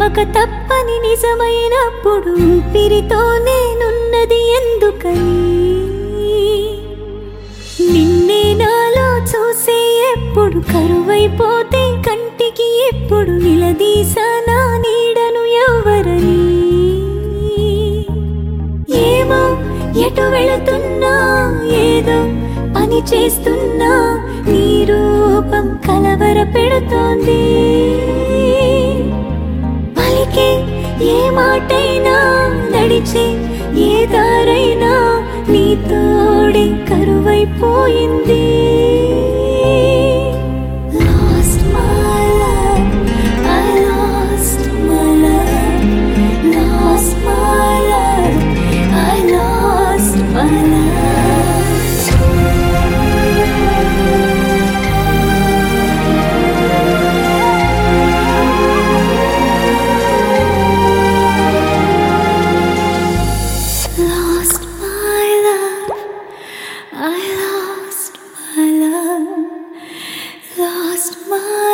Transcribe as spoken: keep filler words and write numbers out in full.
నమ్మక తప్పని నిజమైనప్పుడు ఊపిరితో నేనున్నది ఎందుకని నిన్నే నాలో చూసే ఎప్పుడు కరువైపోతే కంటికి ఎప్పుడు నిలదీసా నా నీడను ఎవరని ఏమో ఎటు వెళుతున్నా ఏదో పని చేస్తున్నా నీ రూపం కలవర పెడుతోంది పలికే ఏ మాటైనా నడిచే ఏ దారైనా నీ తోడే కరువైపోయింది Lost my love, I lost my love. Lost my love, I lost my love. Lost my love, I lost my love. Lost my